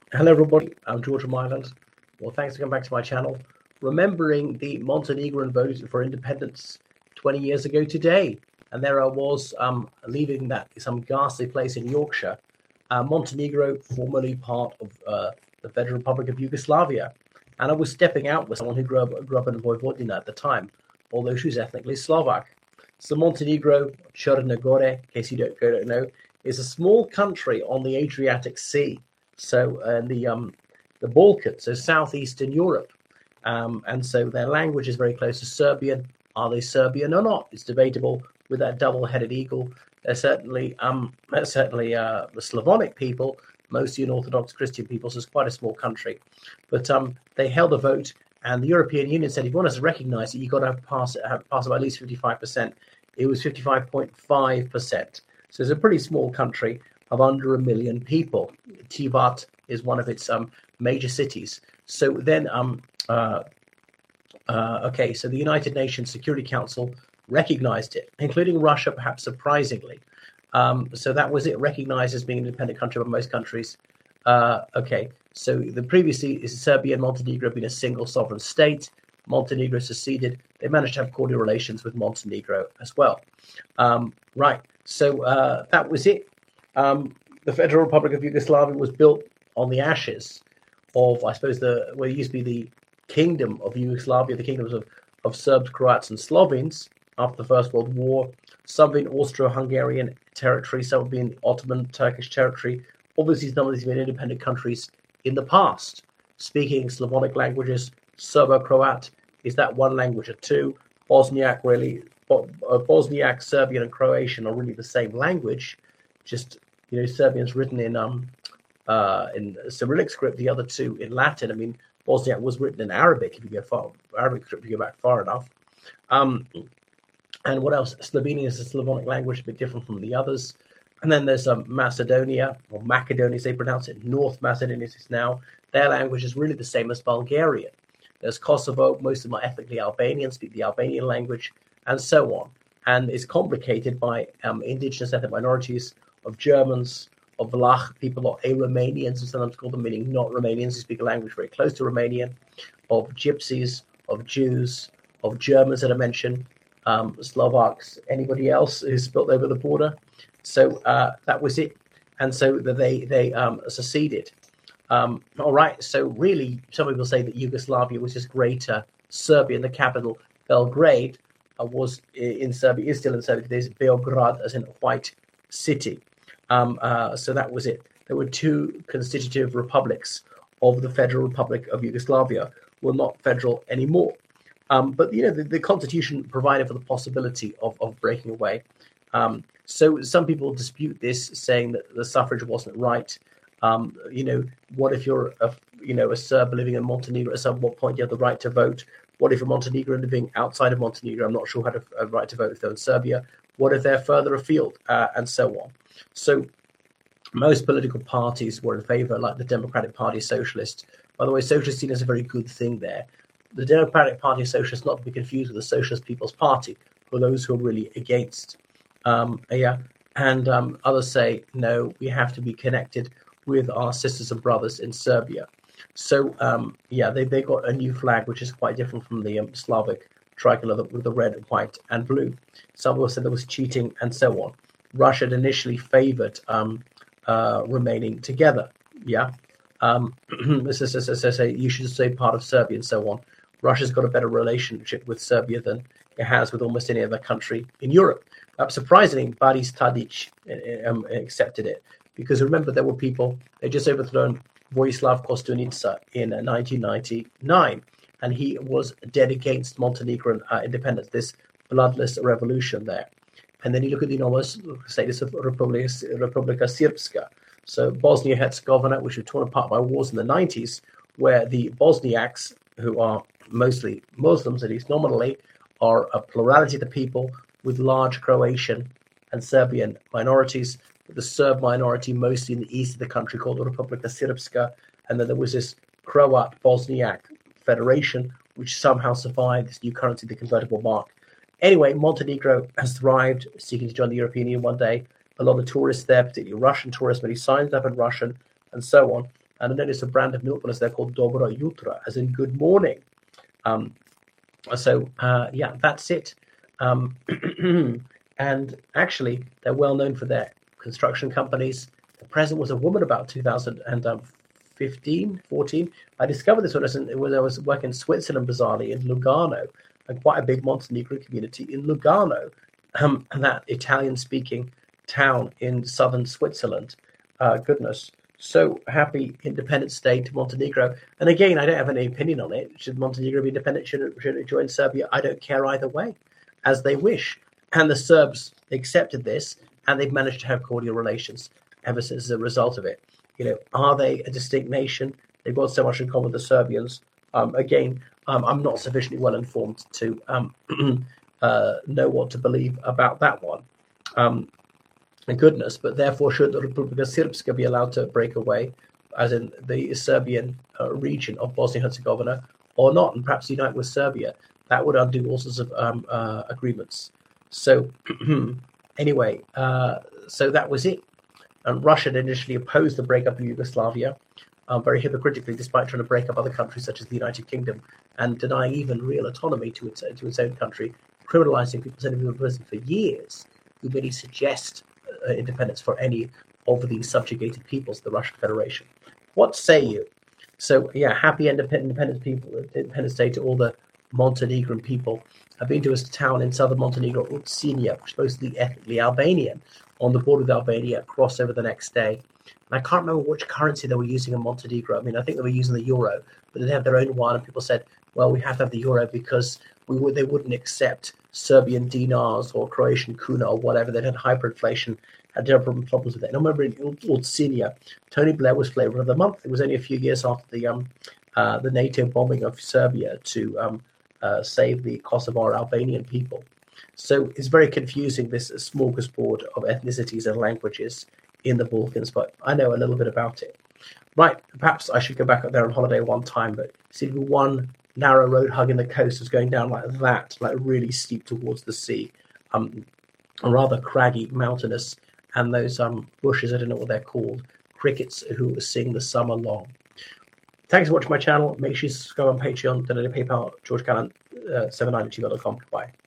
Hello, everybody. I'm George from Ireland. Well, thanks for coming back to my channel. Remembering the Montenegrin vote for independence 20 years ago today, and there I was leaving that some ghastly place in Yorkshire, Montenegro, formerly part of the Federal Republic of Yugoslavia, and I was stepping out with someone who grew up in Vojvodina at the time, although she was ethnically Slovak. So Montenegro, Černá Gora, in case you don't know, is a small country on the Adriatic Sea. So the Balkans, so southeastern Europe, and so their language is very close to Serbian. Are they Serbian or not? It's debatable. With that double-headed eagle, they're certainly the Slavonic people, mostly an Orthodox Christian people. So it's quite a small country, but they held a vote, and the European Union said if you want us to recognise it, you've got to pass by at least 55%. It was 55.5%. So it's a pretty small country of under 1 million people. Tivat is one of its major cities. So then, okay, so the United Nations Security Council recognized it, including Russia, perhaps surprisingly. So that was it, recognized as being an independent country by most countries. Okay, so the previously Serbia and Montenegro have been a single sovereign state. Montenegro seceded. They managed to have cordial relations with Montenegro as well. Right, so that was it. The Federal Republic of Yugoslavia was built on the ashes of, I suppose, what used to be the Kingdom of Yugoslavia, the kingdoms of Serbs, Croats, and Slovenes after the First World War. Some being Austro-Hungarian territory, some being Ottoman Turkish territory. Obviously, some of these have been independent countries in the past, speaking Slavonic languages. Serbo-Croat is that one language or two. Bosniak, really, Bosniak, Serbian, and Croatian are really the same language. Just, Serbian's written in Cyrillic script, the other two in Latin. I mean, Bosniak was written in Arabic if you go back far enough. And what else? Slovenian is a Slavonic language, a bit different from the others. And then there's Macedonia, or Macedonia as they pronounce it. North Macedonia is now. Their language is really the same as Bulgarian. There's Kosovo, most of them are ethnically Albanian, speak the Albanian language, and so on. And it's complicated by indigenous ethnic minorities of Germans, of Vlach people, or Romanians, as sometimes call them, meaning not Romanians who speak a language very close to Romanian, of Gypsies, of Jews, of Germans that I mentioned, Slovaks, anybody else who's spilled over the border. So that was it. And so they seceded. All right. So really, some people say that Yugoslavia was just greater Serbia, and the capital, Belgrade, was in Serbia, is still in Serbia. There's Beograd, as in white city. So that was it. There were two constitutive republics of the Federal Republic of Yugoslavia. Were not federal anymore. But the constitution provided for the possibility of breaking away. So some people dispute this, saying that the suffrage wasn't right. What if you're a Serb living in Montenegro? At some point you have the right to vote. What if a Montenegrin living outside of Montenegro? I'm not sure had a right to vote if they're in Serbia. What if they're further afield, and so on. So most political parties were in favor, like the Democratic Party, Socialist. By the way, Socialist seen as a very good thing there. The Democratic Party of Socialists, not to be confused with the Socialist People's Party, for those who are really against. And others say, no, we have to be connected with our sisters and brothers in Serbia. So, they got a new flag, which is quite different from the Slavic tricolor with the red, white, and blue. Some people said there was cheating, and so on. Russia had initially favored remaining together. You should stay part of Serbia, and so on. Russia's got a better relationship with Serbia than it has with almost any other country in Europe. Surprisingly, Boris Tadic accepted it, because remember, there were people, they just overthrown Vojislav Kostunica in 1999, and he was dead against Montenegrin independence, this bloodless revolution there. And then you look at the enormous status of Republika Srpska. So Bosnia-Herzegovina, which was torn apart by wars in the 90s, where the Bosniaks, who are mostly Muslims, at least nominally, are a plurality of the people with large Croatian and Serbian minorities, with the Serb minority mostly in the east of the country called the Republika Srpska. And then there was this Croat-Bosniak federation, which somehow survived this new currency, the convertible mark. Anyway, Montenegro has thrived, seeking to join the European Union one day. A lot of tourists there, particularly Russian tourists, but he signs up in Russian and so on. And I noticed a brand of milk was there called Dobro Jutra, as in good morning. Yeah, that's it. And actually, they're well known for their construction companies. The president was a woman about 2015, 14. I discovered this when I was working in Switzerland, bizarrely, in Lugano, and quite a big Montenegrin community in Lugano, and that Italian-speaking town in southern Switzerland. Goodness. So happy Independence Day to Montenegro. And again, I don't have any opinion on it. Should Montenegro be independent? Should it join Serbia? I don't care either way, as they wish. And the Serbs accepted this, and they've managed to have cordial relations ever since as a result of it. Are they a distinct nation? They've got so much in common with the Serbians. I'm not sufficiently well informed to know what to believe about that one. Goodness, but therefore should the Republika Srpska be allowed to break away, as in the Serbian region of Bosnia-Herzegovina, or not, and perhaps unite with Serbia? That would undo all sorts of agreements. So anyway, so that was it. And Russia had initially opposed the breakup of Yugoslavia, very hypocritically, despite trying to break up other countries such as the United Kingdom and denying even real autonomy to its own country, criminalizing people, sending people to prison for years who really suggest independence for any of these subjugated peoples, the Russian Federation. What say you? So yeah, happy Independence Day to all the Montenegrin people. I've been to a town in southern Montenegro, Ulcinja, which is mostly ethnically Albanian, on the border with Albania, crossed over the next day. And I can't remember which currency they were using in Montenegro. I mean, I think they were using the euro, but they have their own one. And people said, well, we have to have the euro because they wouldn't accept Serbian dinars or Croatian kuna or whatever. They had hyperinflation, had different problems with it. And I remember in Ulcinja, Tony Blair was flavor of the month. It was only a few years after the NATO bombing of Serbia to save the Kosovar Albanian people. So it's very confusing, this smorgasbord of ethnicities and languages in the Balkans, but I know a little bit about it. Right, perhaps I should go back up there on holiday one time, but see, one narrow road hugging the coast was going down like that, like really steep towards the sea, rather craggy, mountainous, and those bushes, I don't know what they're called, crickets who sing the summer long. Thanks for watching my channel. Make sure you subscribe on Patreon, donate to PayPal, George Callan, 79@gmail.com. Bye.